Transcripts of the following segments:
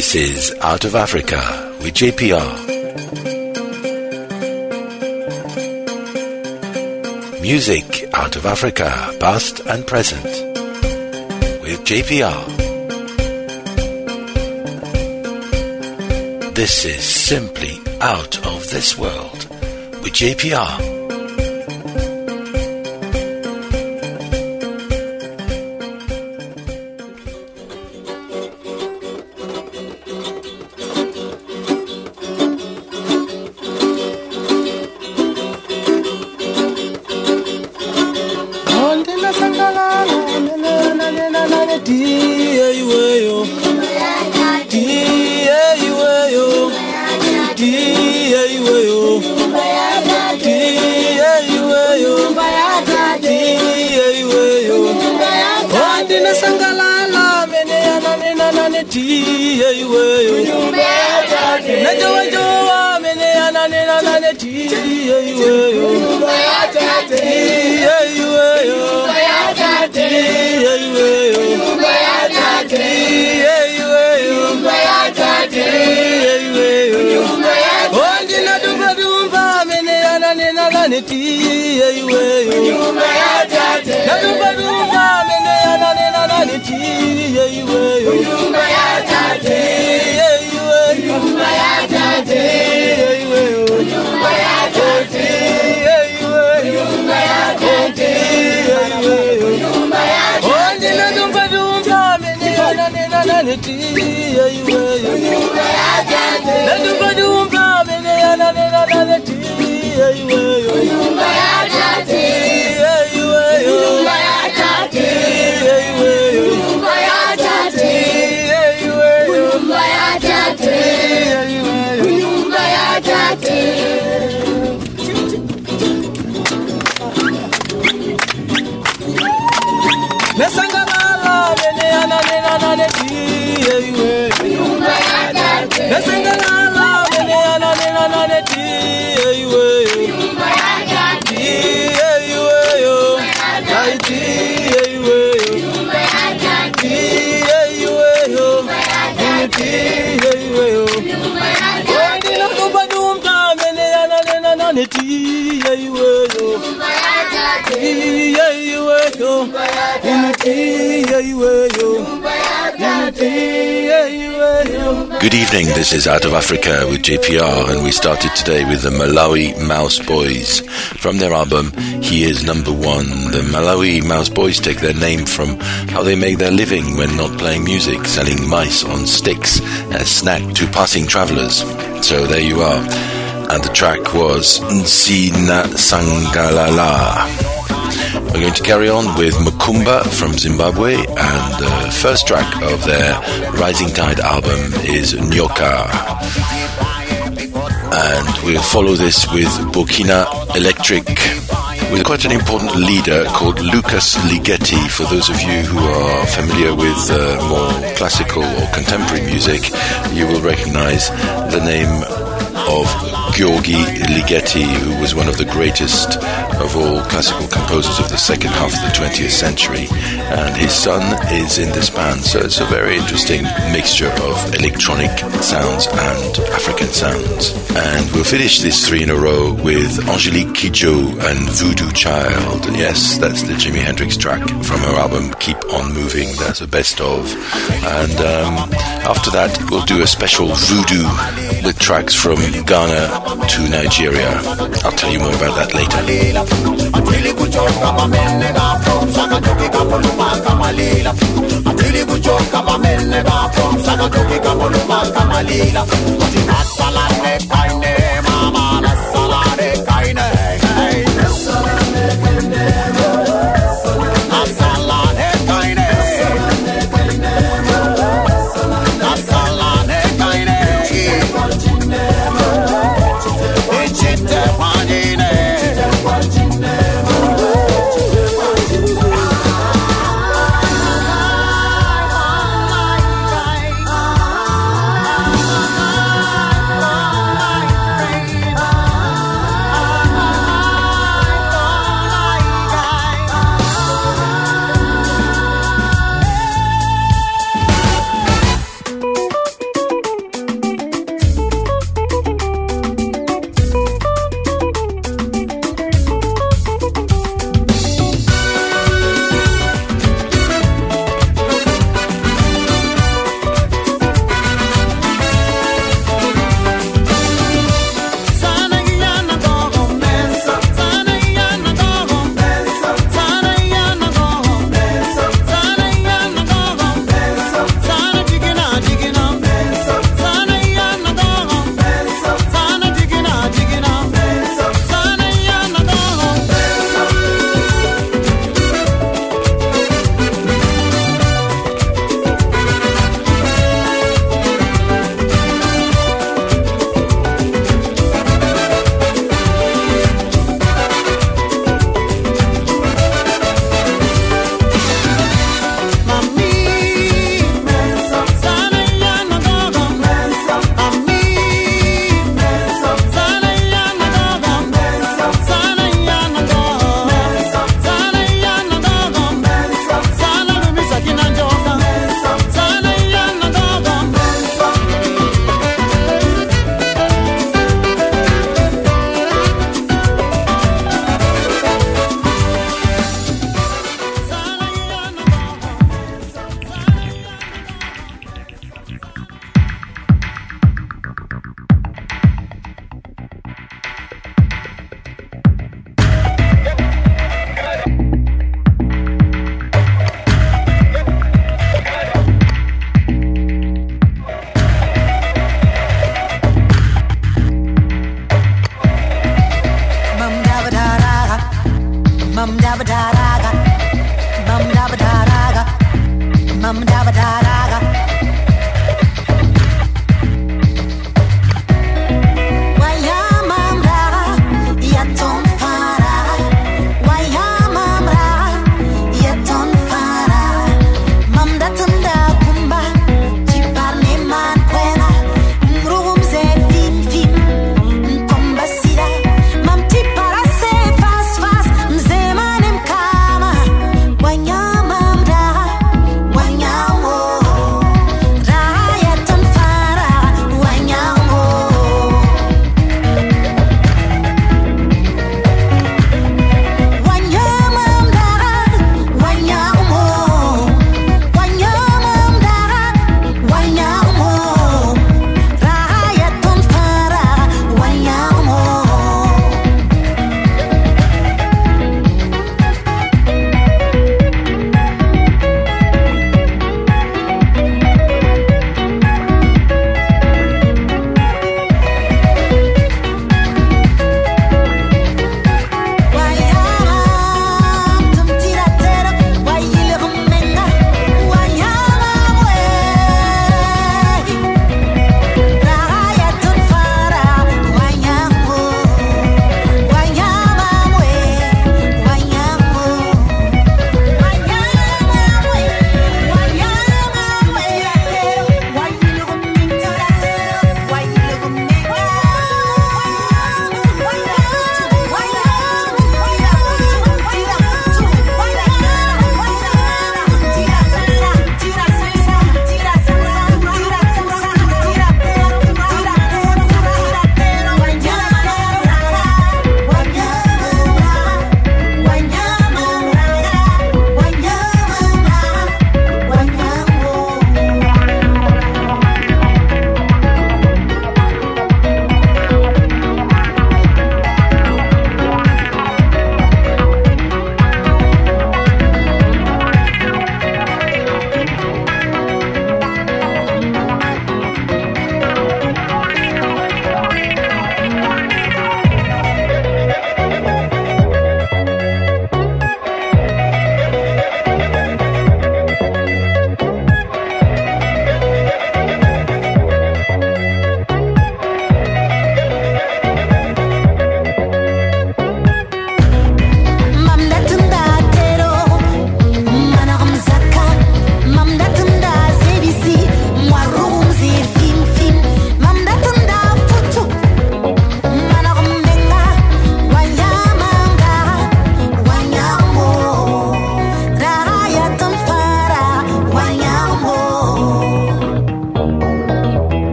This is Out of Africa with JPR. Music out of Africa, past and present, with JPR. This is simply out of this world with JPR. Good evening, this is Out of Africa with JPR, and we started today with the Malawi Mouse Boys. From their album, He Is Number One. The Malawi Mouse Boys take their name from how they make their living when not playing music, selling mice on sticks as snack to passing travellers. So there you are. And the track was Nsina Sangalala. We're going to carry on with Makumba from Zimbabwe, and the first track of their Rising Tide album is Nyoka. And we'll follow this with Burkina Electric, with quite an important leader called Lucas Ligeti. For those of you who are familiar with more classical or contemporary music, you will recognize the name of Gheorghi Ligeti, who was one of the greatest of all classical composers of the second half of the 20th century, and his son is in this band, so it's a very interesting mixture of electronic sounds and African sounds. And we'll finish this three in a row with Angélique Kidjo and Voodoo Child. Yes, that's the Jimi Hendrix track from her album Keep On Moving. That's a best of. And after that we'll do a special voodoo with tracks from Ghana to Nigeria. I'll tell you more about that later.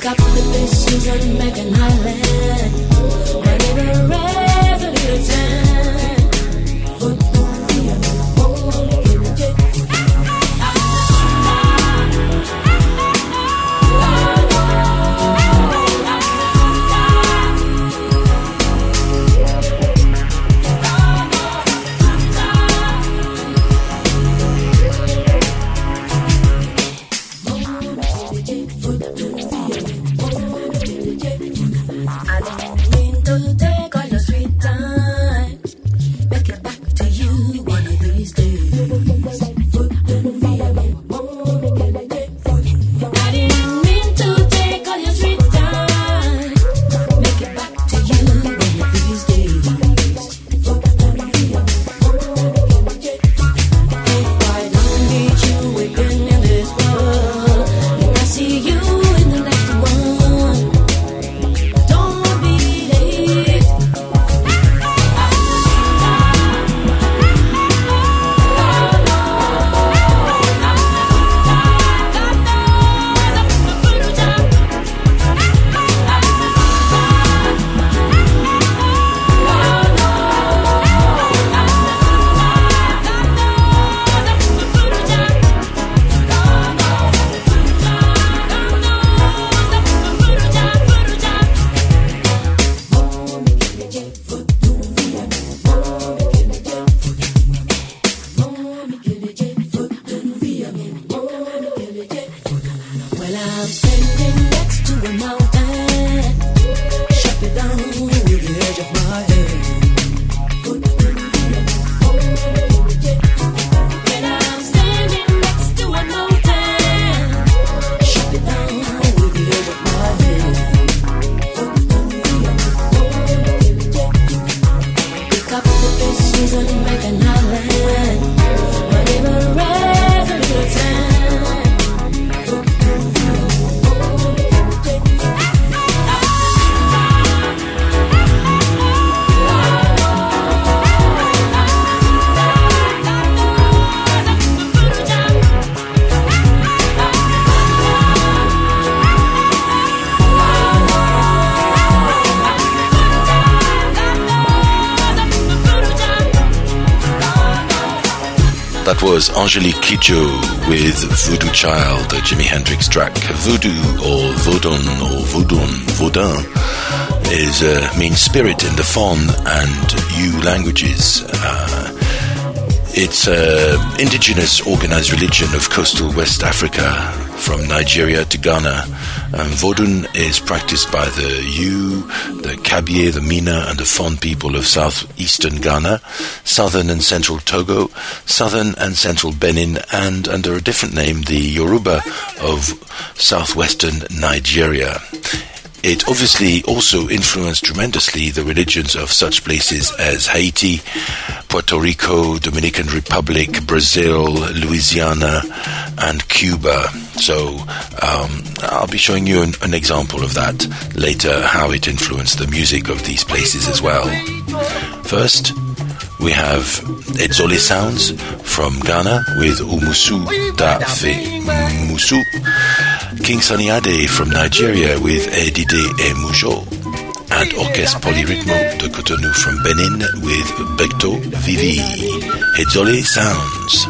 up the pieces and make an island. Whenever resolute time. That was Angelique Kidjo with Voodoo Child, a Jimi Hendrix track. Voodoo or Vaudin means spirit in the Fon and Yu languages. It's an indigenous organized religion of coastal West Africa, from Nigeria to Ghana. Vodun is practiced by the Yu, the Kabye, the Mina and the Fon people of southeastern Ghana, southern and central Togo, southern and central Benin, and under a different name, the Yoruba of southwestern Nigeria. It obviously also influenced tremendously the religions of such places as Haiti, Puerto Rico, Dominican Republic, Brazil, Louisiana, and Cuba. So I'll be showing you an example of that later, how it influenced the music of these places as well. First, we have Edzole Sounds from Ghana with Umusu Da Fe Musu. King Sunny Ade from Nigeria with Edide E Mujo. And Orchestre Polyrythmo de Cotonou from Benin with Becto Vivi. Edzole Sounds.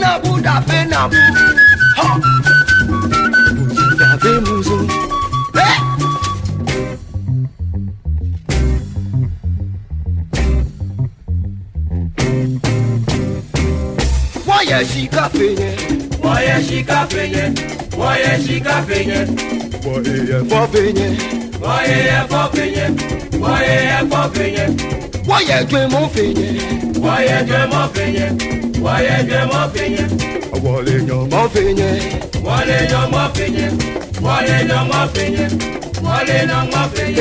Why she café? Why she café? Why she café? Why for venye? Why for venye? Why for venye? Why dream of venye? Why dream of venye? Why dream of venye? Why no more venye? Why no more venye? Why no more venye? Why no more venye?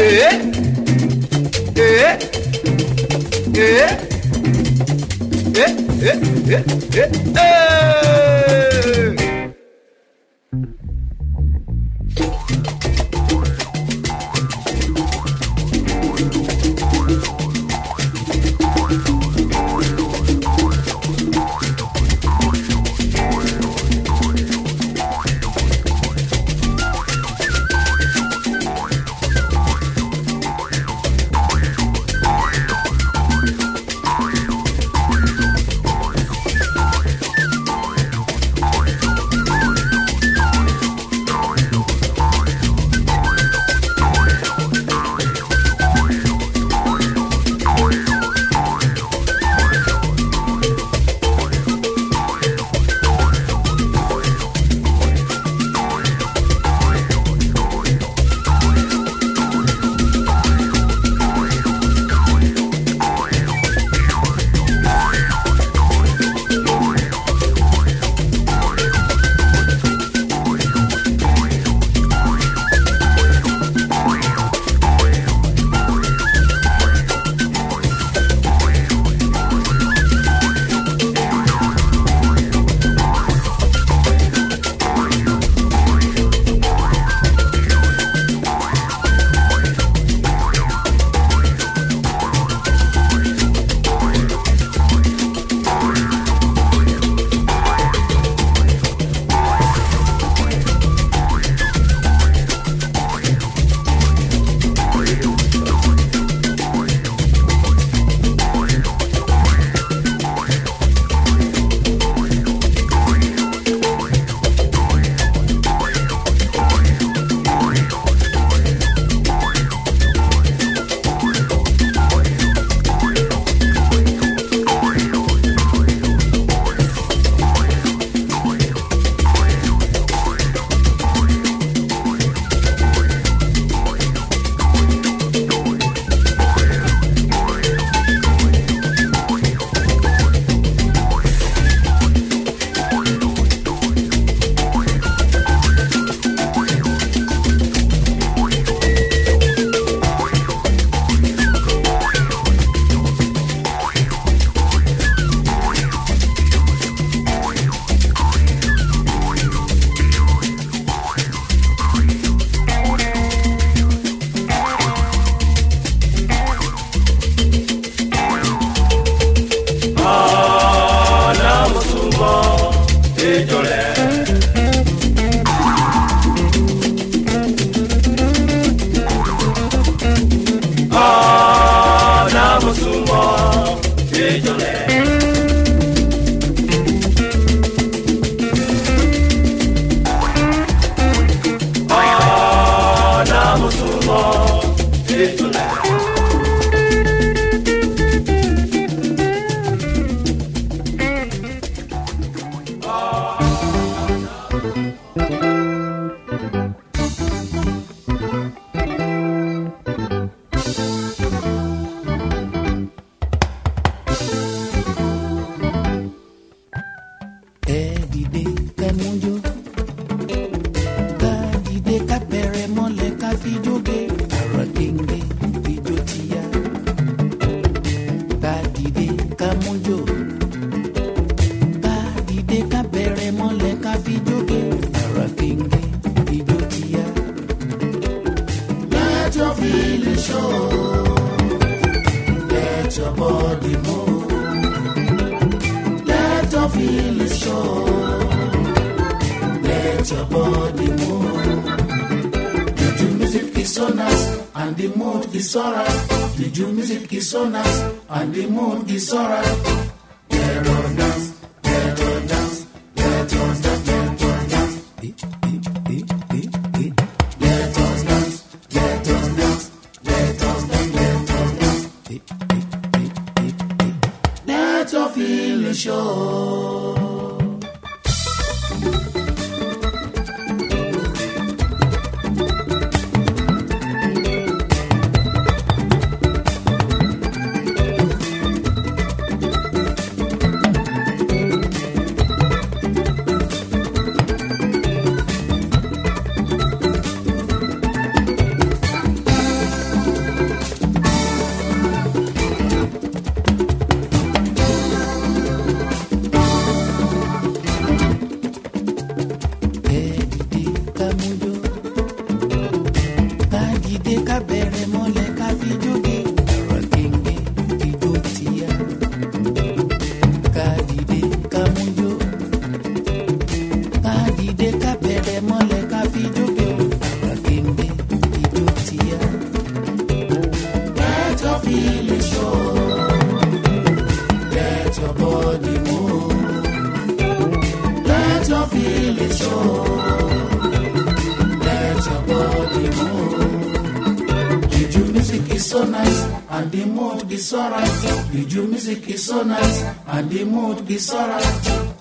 It's alright.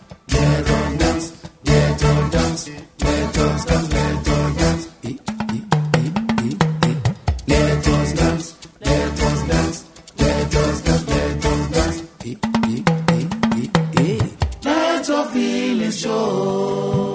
Let us dance, let us dance, let us dance, let us dance. Let us dance, let us dance, let us dance, let us dance. Let your feelings show.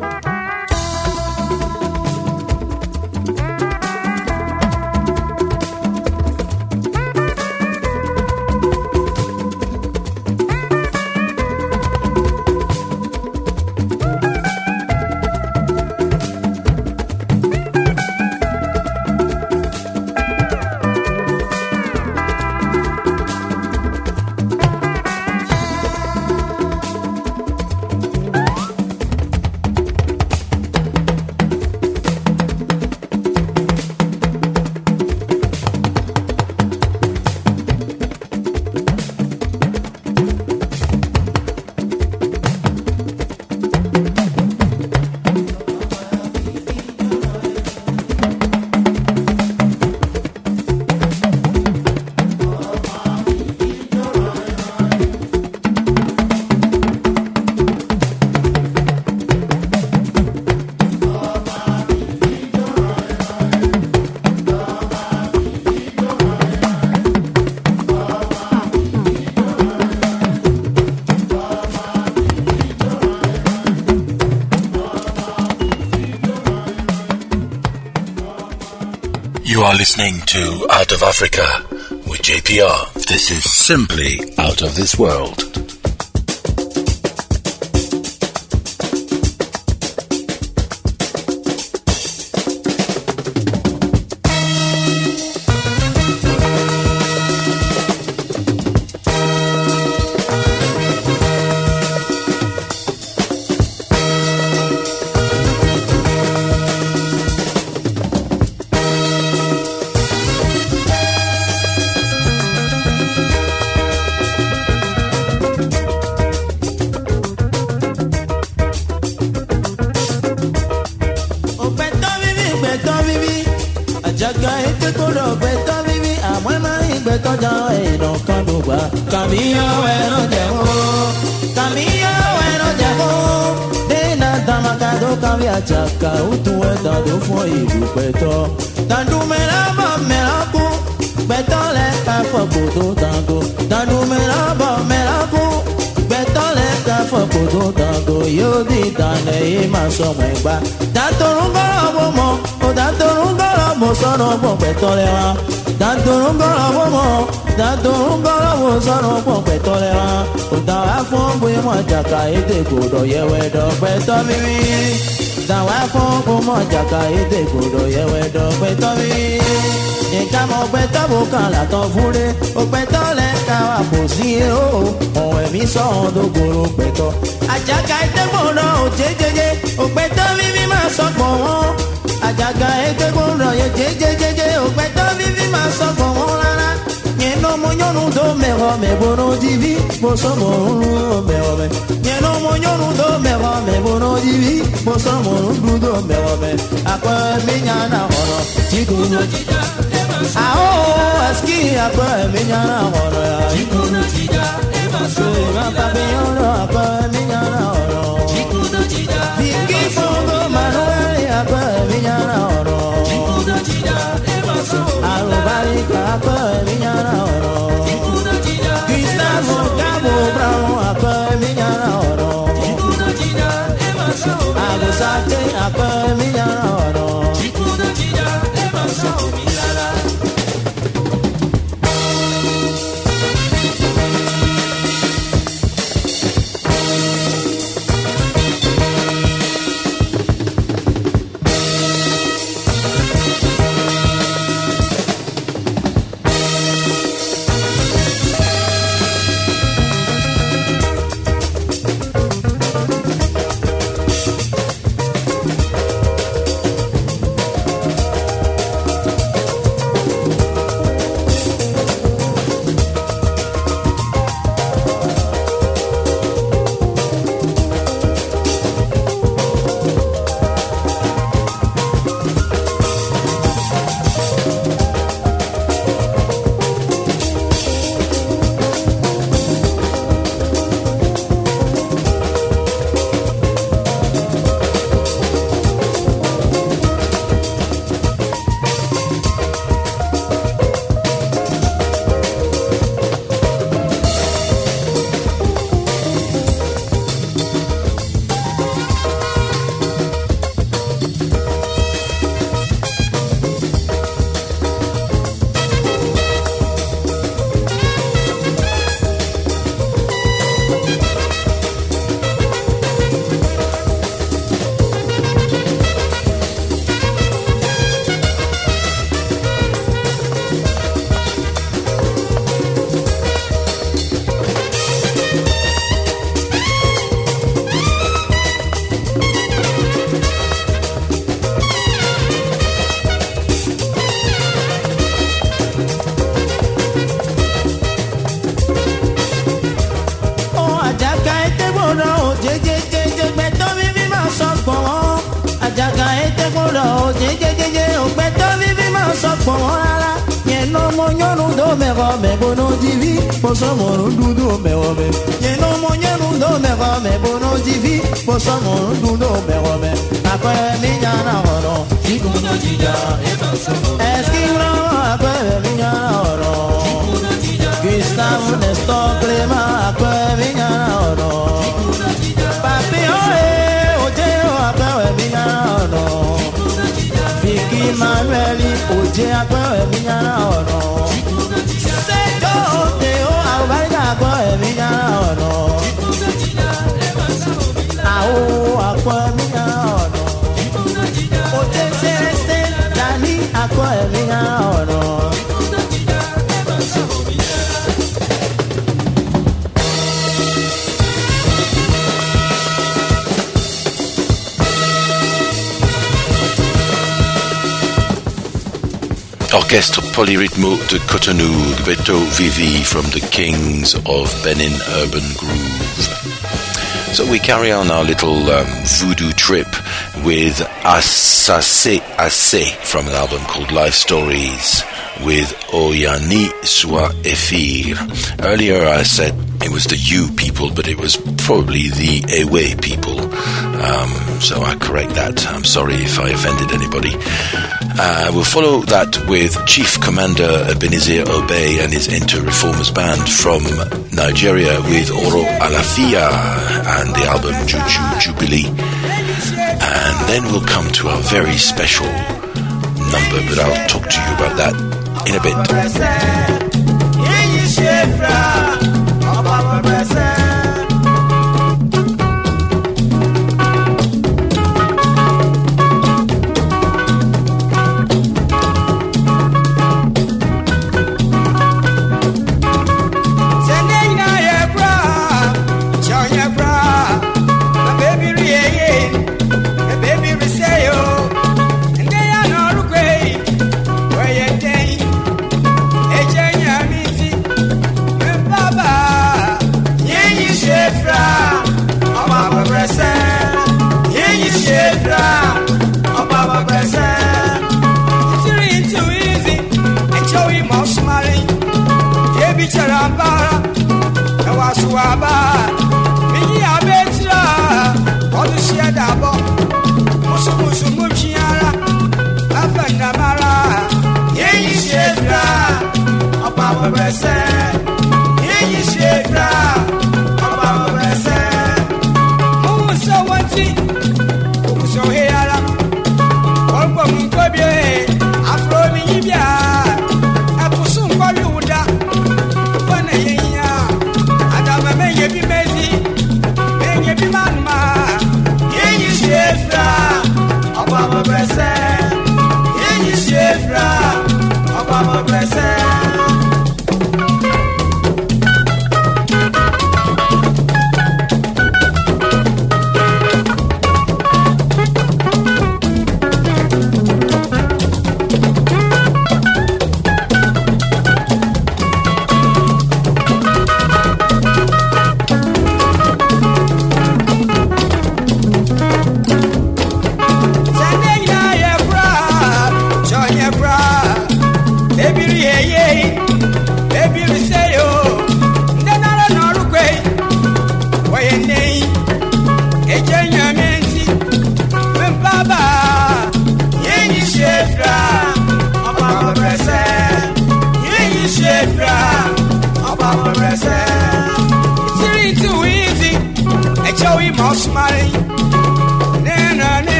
You are listening to Out of Africa with JPR. This is simply out of this world. Ajaga ete koro beto vivi amwema igbeto jao eno kanugba. Kamiyo eno jemo, kamiyo eno jemo. Dena damakado kami achaka utuwe dado fo ilu beto. Dandu melaba melaku, beto le kafo kudo dango. Dandu melaba melaku, beto le kafo kudo dango. Yodi dane ima somegba. Datorungoro bomo, o datorungoro mo sono bo beto le wa. Datorungoro bomo, datorungoro mo sono bo beto le wa. O dawa fo bo mo jaka ete kudo yewe do beto vivi. Dawa fo bo mo jaka ete kudo yewe do beto vivi. Ìkàmọ̀ pẹ̀tọ́ bò kan làtọ̀ fúnlé ó pẹ̀tọ́ lẹ́ka wà kò sí o ọ̀hún ẹ̀mí sọ̀hún dógoro pẹ̀tọ́. Àjàgà ẹ̀tẹ́gbọ̀nrán ò jẹ́jẹ́jẹ́ ó pẹ̀tọ́ mímí máa sọ̀pọ̀ wọn. Àjàgà ẹ̀tẹ́gbọ̀nrán yẹ jẹ́jẹ́jẹ́jẹ́ ó pẹ̀tọ́ mímí máa sọ̀pọ̀ wọn rárá. Yẹnu mo yọnu tó mẹ̀rọ mẹ̀bọ̀nà dìbí mo sọ̀mọ̀ ọ̀run mẹ̀rọ mẹ̀. Yẹnu mo yọnu tó mẹ̀rọ mẹ̀bọ̀nà dìbí mo sọ̀mọ̀ ọ̀run tó mẹ̀rọ mẹ̀. Àpẹẹrẹ mi yàn náà ọ̀rọ̀ tí kò lọ jíjà. Aho aski apa minyana oro ya Chikuno chida eba so eba pabeyono apa minyana oro Chikuno chida Viki fongo manuel apa minyana oro Chikuno chida eba so Arubarika apa minyana oro Chikuno chida Gustavo Cabo Brown apa minyana oro Chikuno chida eba so Agusate apa minyana oro Chikuno chida eba so milala Orchestre Polyrythmo de Cotonou, Beto Vivi from the Kings of Benin Urban Groove. So we carry on our little voodoo trip with Asase Ase from an album called Life Stories with Oyani Swa Efir. Earlier I said it was the U people, but it was probably the Ewe people. So I correct that. I'm sorry if I offended anybody. We'll follow that with Chief Commander Ebenezer Obey and his Inter-Reformers Band from Nigeria with Oro Alafia and the album Juju Jubilee. And then we'll come to our very special number, but I'll talk to you about that in a bit.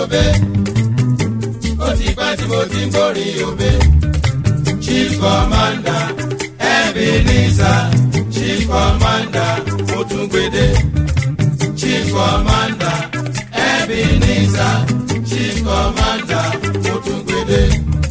òbé. Ó ti pẹ́ tí mo ti ń gbórin òbé. Chief Commander Ebenezer, Chief Commander Otungbede. Chief Commander Ebenezer, Chief Commander Otungbede.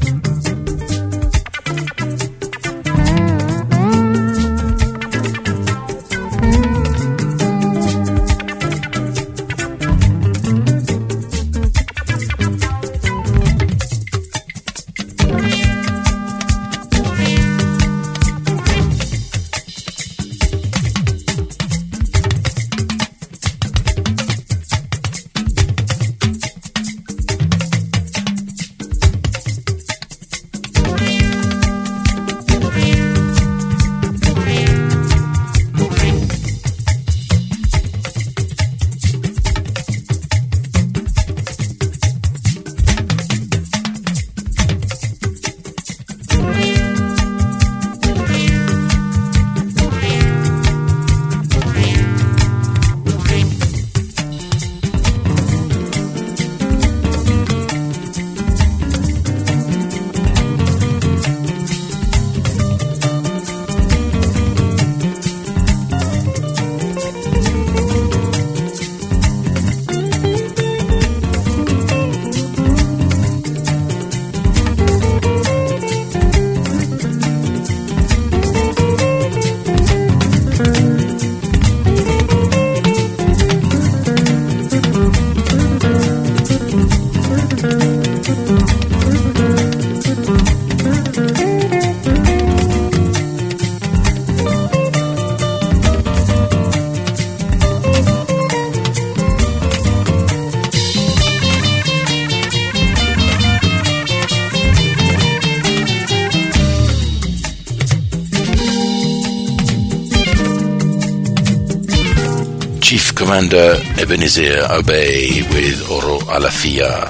Chief Commander Ebenezer Obey with Oro Alafia.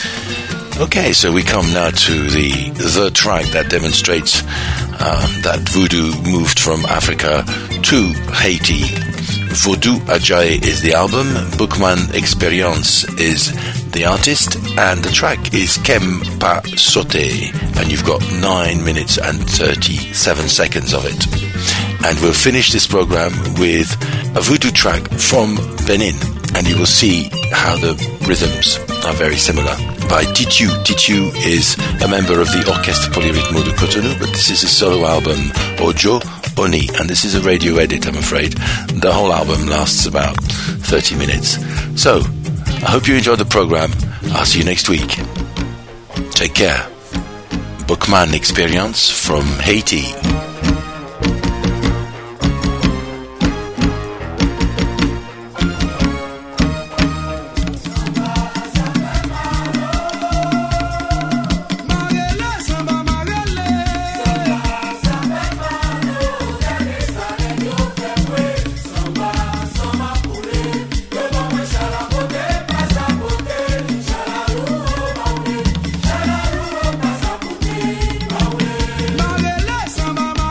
Okay, so we come now to the track that demonstrates that voodoo moved from Africa to Haiti. Vodou Ajayi is the album, Boukman Experience is the artist, and the track is Kem Pa Sote, and you've got 9 minutes and 37 seconds of it. And we'll finish this program with a voodoo track from Benin, and you will see how the rhythms are very similar. By Titu. Titu is a member of the Orchestre Polyrythme de Cotonou, but this is a solo album, Ojo Oni, and this is a radio edit, I'm afraid. The whole album lasts about 30 minutes. So, I hope you enjoyed the program. I'll see you next week. Take care. Boukman Experience from Haiti. Samba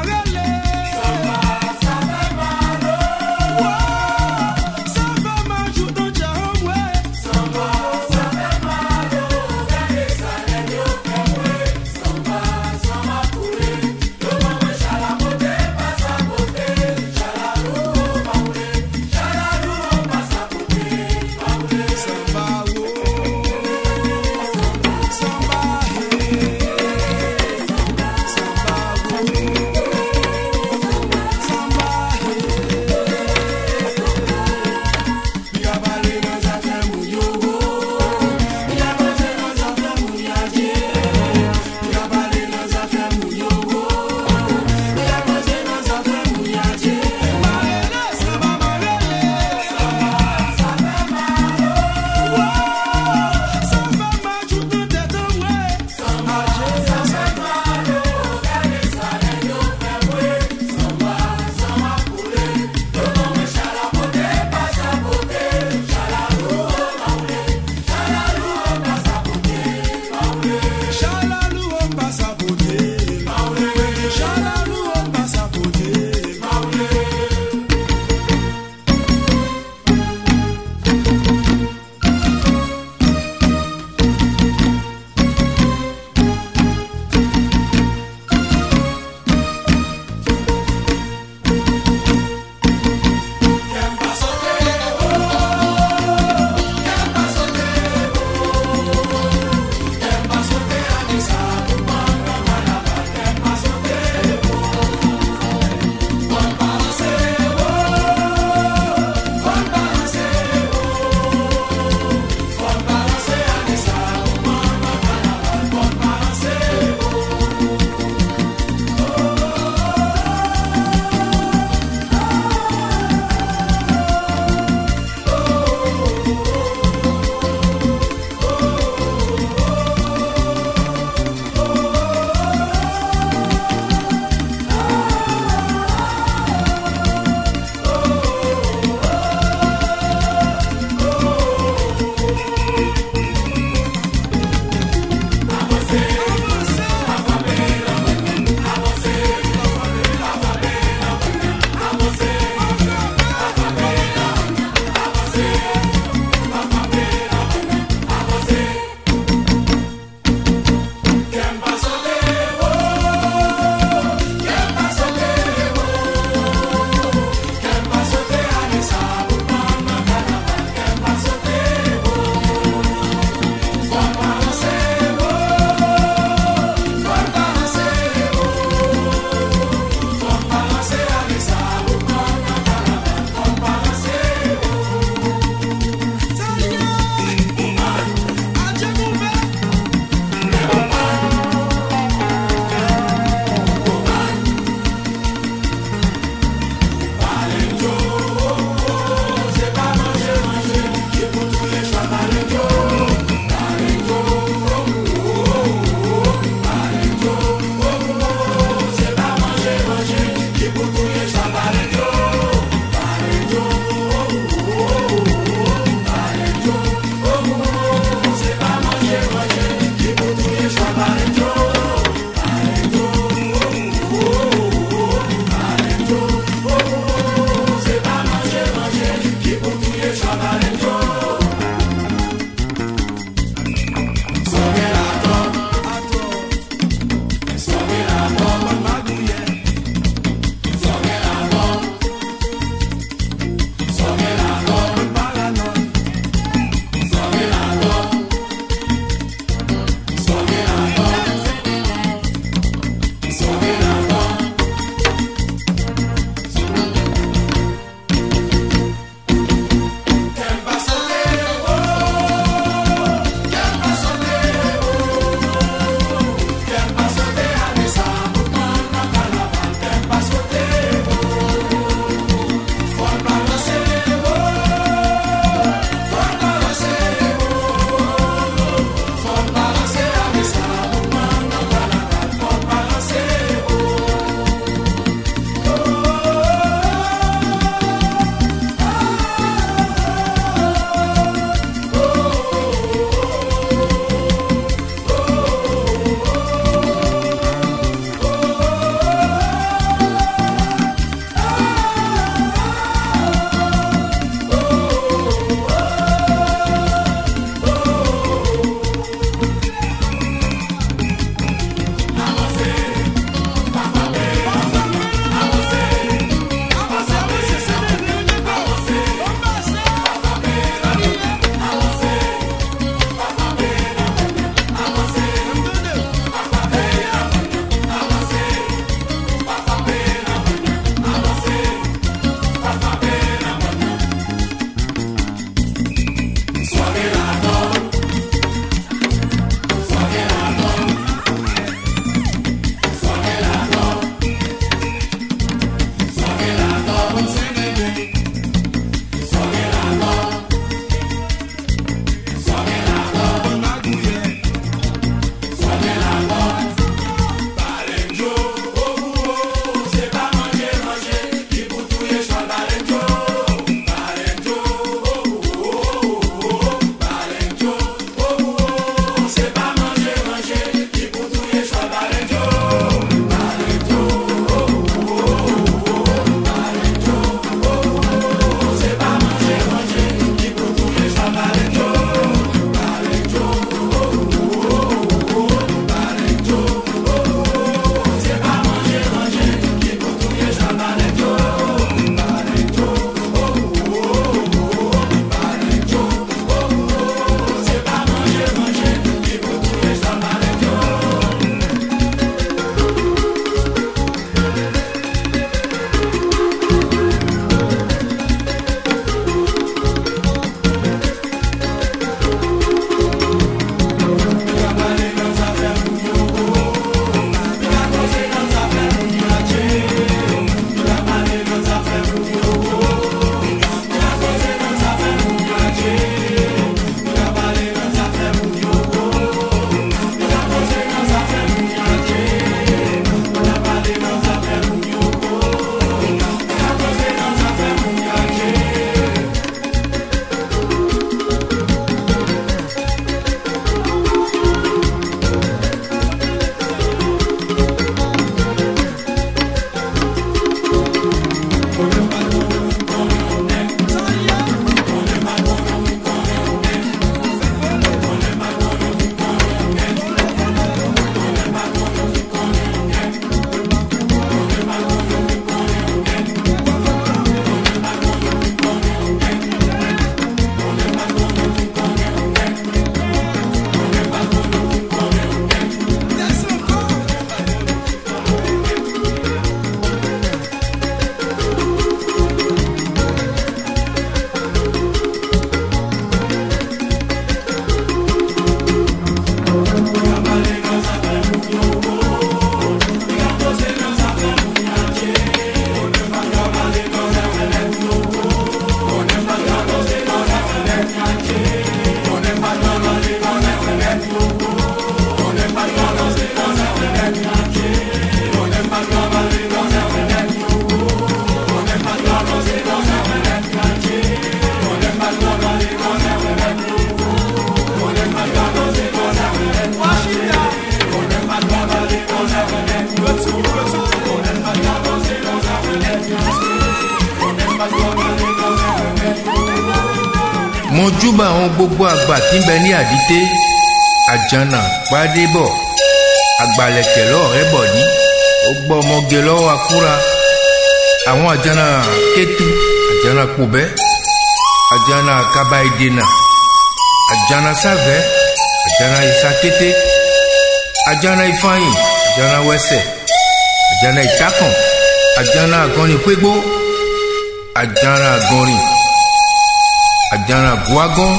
júbà àwọn gbogbo àgbà tí ń bẹ ní àdíté àjànà gbadébọ̀ àgbàlẹ̀kẹ̀ lọ́ọ̀rẹ́ bọ̀ ní ó gbọ́ ọmọge lọ́wọ́ akúra àwọn àjànà kétu àjànà kpòbẹ́ àjànà kaba ìdènà àjànà sàvẹ́ àjànà ìsàkété àjànà ìfàyìn àjànà wẹsẹ̀ àjànà ìtakàn àjànà àgọ́rin pégbó àjànà àgọ́rin àjànà guagan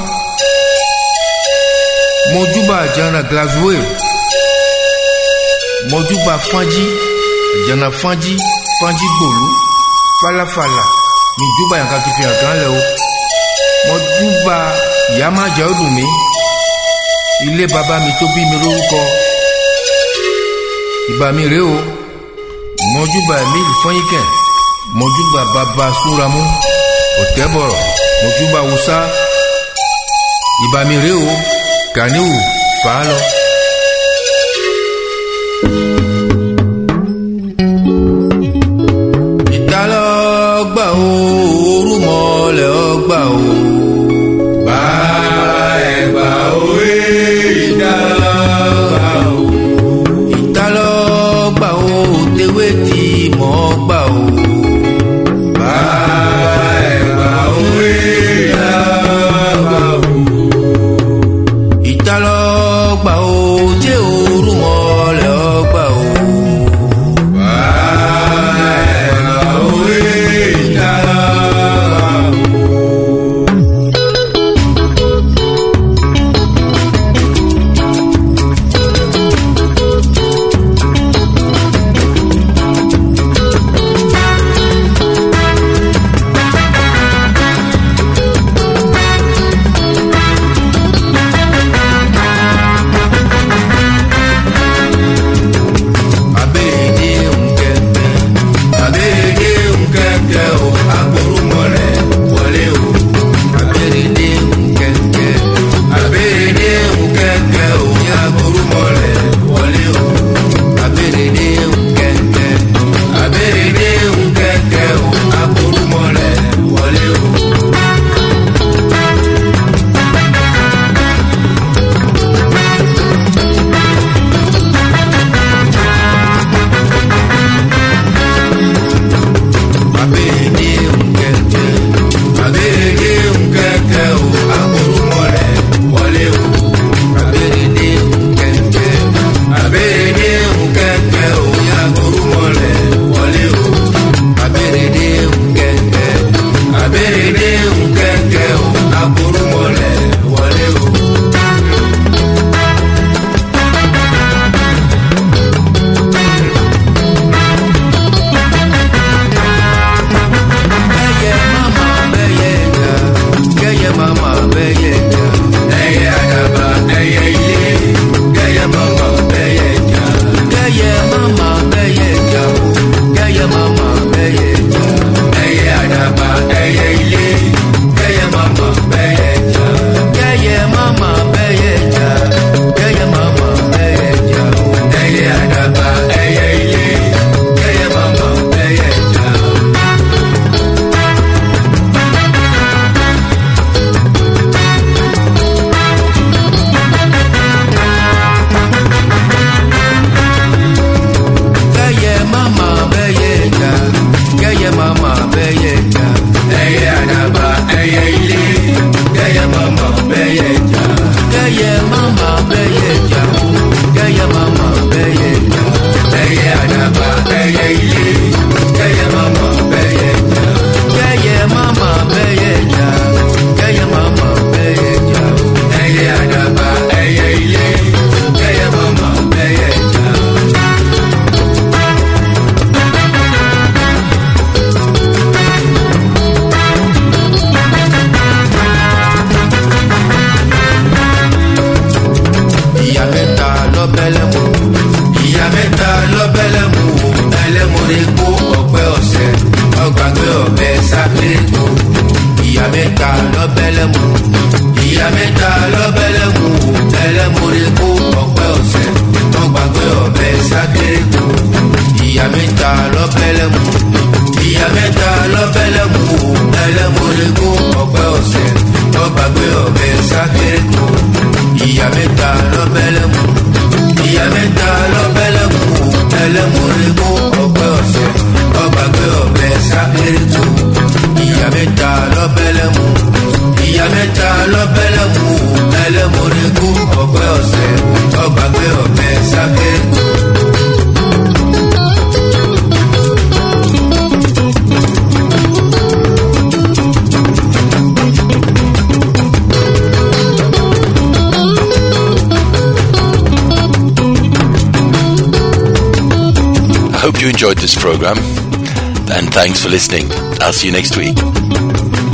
mojúbà àjànà glasgow mojúbà fanjí àjànà fanjí gbòlú falafala mìjúbà yàn ká kìfì àkàn lẹ o mojúbà ìyámájà ọdún mi ilé bàbá mi tó bí mi lórúkọ ìbà mi rèé o mojúbà emile fọyínkẹ mojúbà bàbá súramú ọ̀tẹ́bọ̀rọ̀ mojúbà wùsá ìbà mi rèé o kàníwù fàá lọ. ìtàlọ́gbà o orúmọlẹ̀ ọgbà o bàbá ẹ̀gbà òwe ìtàlọ́gbà o ìtàlọ́gbà o tewé tí mọ̀ gbà o bàbá ẹ̀gbà òwe ìtàlọ́gbà o ìtàlọ́gbà o jẹ́ orúmọlẹ̀ ọgbà o. ìyá mẹ́ta lọ́bẹ̀lẹ̀ mú ẹlẹ́múrégún ọ̀pẹ ọ̀sẹ̀ lọ́gbàgbé ọ̀bẹ. ọlọ́bẹ̀lẹ̀mú ẹlẹ́mọ̀rẹ́kú ọ̀pẹ ọ̀sẹ̀ ọgbàgbé ọ̀bẹ sáké. I hope you enjoyed this program, and thanks for listening. I'll see you next week.